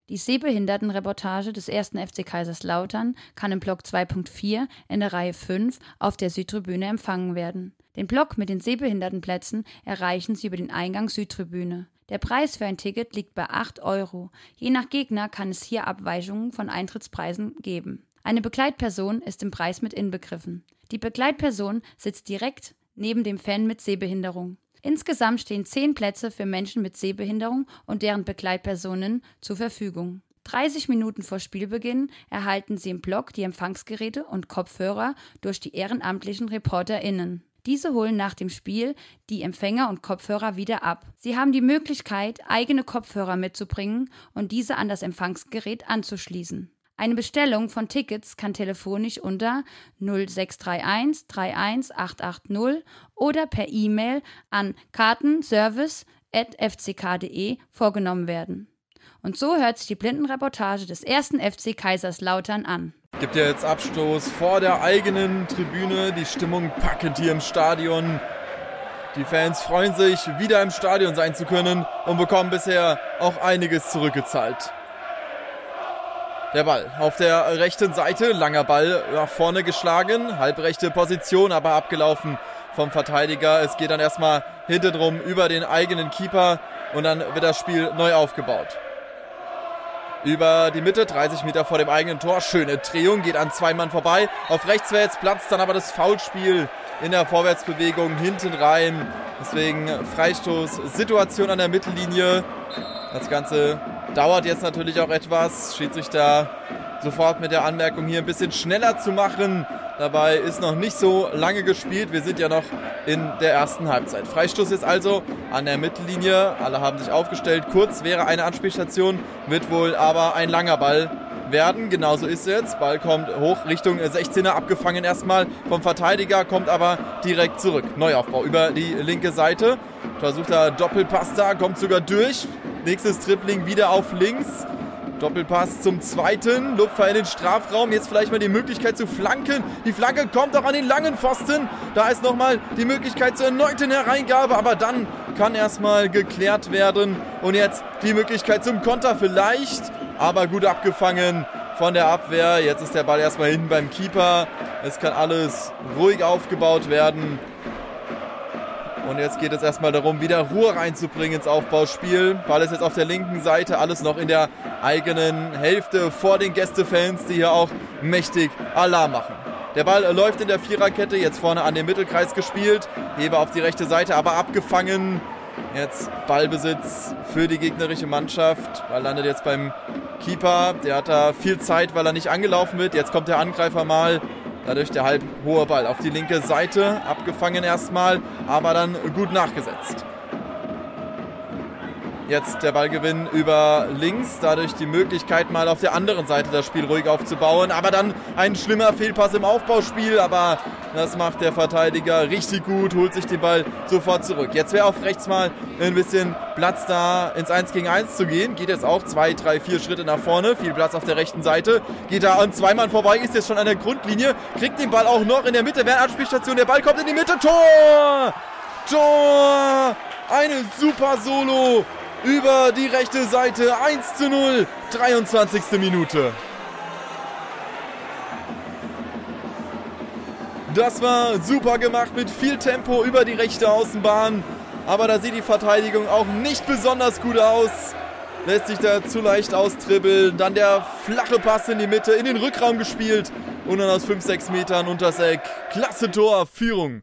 Die Sehbehindertenreportage des 1. FC Kaiserslautern kann im Block 2.4 in der Reihe 5 auf der Südtribüne empfangen werden. Den Block mit den Sehbehindertenplätzen erreichen Sie über den Eingang Südtribüne. Der Preis für ein Ticket liegt bei 8 €. Je nach Gegner kann es hier Abweichungen von Eintrittspreisen geben. Eine Begleitperson ist im Preis mit inbegriffen. Die Begleitperson sitzt direkt neben dem Fan mit Sehbehinderung. Insgesamt stehen 10 Plätze für Menschen mit Sehbehinderung und deren Begleitpersonen zur Verfügung. 30 Minuten vor Spielbeginn erhalten Sie im Block die Empfangsgeräte und Kopfhörer durch die ehrenamtlichen ReporterInnen. Diese holen nach dem Spiel die Empfänger und Kopfhörer wieder ab. Sie haben die Möglichkeit, eigene Kopfhörer mitzubringen und diese an das Empfangsgerät anzuschließen. Eine Bestellung von Tickets kann telefonisch unter 0631 31 880 oder per E-Mail an kartenservice@fck.de vorgenommen werden. Und so hört sich die Blindenreportage des 1. FC Kaiserslautern an. Gibt ja jetzt Abstoß vor der eigenen Tribüne. Die Stimmung packend hier im Stadion. Die Fans freuen sich, wieder im Stadion sein zu können und bekommen bisher auch einiges zurückgezahlt. Der Ball auf der rechten Seite, langer Ball nach vorne geschlagen, halbrechte Position, aber abgelaufen vom Verteidiger. Es geht dann erstmal hintendrum über den eigenen Keeper und dann wird das Spiel neu aufgebaut. Über die Mitte, 30 Meter vor dem eigenen Tor, schöne Drehung, geht an 2 Mann vorbei. Auf rechts wäre jetzt Platz, dann aber das Foulspiel in der Vorwärtsbewegung hinten rein. Deswegen Freistoßsituation an der Mittellinie. Das Ganze dauert jetzt natürlich auch etwas. Schiedsrichter sofort mit der Anmerkung hier ein bisschen schneller zu machen. Dabei ist noch nicht so lange gespielt. Wir sind ja noch in der ersten Halbzeit. Freistoß ist also an der Mittellinie. Alle haben sich aufgestellt. Kurz wäre eine Anspielstation, wird wohl aber ein langer Ball werden. Genauso ist es jetzt. Ball kommt hoch Richtung 16er, abgefangen erstmal vom Verteidiger, kommt aber direkt zurück. Neuaufbau über die linke Seite. Versuchter Doppelpass da, kommt sogar durch. Nächstes Dribbling wieder auf links. Doppelpass zum zweiten. Lupfer in den Strafraum. Jetzt vielleicht mal die Möglichkeit zu flanken. Die Flanke kommt auch an den langen Pfosten. Da ist nochmal die Möglichkeit zur erneuten Hereingabe. Aber dann kann erstmal geklärt werden. Und jetzt die Möglichkeit zum Konter vielleicht. Aber gut abgefangen von der Abwehr. Jetzt ist der Ball erstmal hinten beim Keeper. Es kann alles ruhig aufgebaut werden. Und jetzt geht es erstmal darum, wieder Ruhe reinzubringen ins Aufbauspiel. Ball ist jetzt auf der linken Seite, alles noch in der eigenen Hälfte vor den Gästefans, die hier auch mächtig Alarm machen. Der Ball läuft in der Viererkette, jetzt vorne an den Mittelkreis gespielt. Heber auf die rechte Seite, aber abgefangen. Jetzt Ballbesitz für die gegnerische Mannschaft. Ball landet jetzt beim Keeper. Der hat da viel Zeit, weil er nicht angelaufen wird. Jetzt kommt der Angreifer mal. Dadurch der halb hohe Ball auf die linke Seite, abgefangen erstmal, aber dann gut nachgesetzt. Jetzt der Ballgewinn über links, dadurch die Möglichkeit mal auf der anderen Seite das Spiel ruhig aufzubauen, aber dann ein schlimmer Fehlpass im Aufbauspiel, aber das macht der Verteidiger richtig gut, holt sich den Ball sofort zurück. Jetzt wäre auf rechts mal ein bisschen Platz da, ins 1 gegen 1 zu gehen, geht jetzt auch 2, 3, 4 Schritte nach vorne, viel Platz auf der rechten Seite, geht da an 2 Mann vorbei, ist jetzt schon an der Grundlinie, kriegt den Ball auch noch in der Mitte, wäre eine Anspielstation, der Ball kommt in die Mitte, Tor! Tor! Eine super Solo! Über die rechte Seite, 1:0, 23. Minute. Das war super gemacht mit viel Tempo über die rechte Außenbahn. Aber da sieht die Verteidigung auch nicht besonders gut aus. Lässt sich da zu leicht austribbeln. Dann der flache Pass in die Mitte, in den Rückraum gespielt. Und dann aus 5-6 Metern unters Eck. Klasse Tor, Führung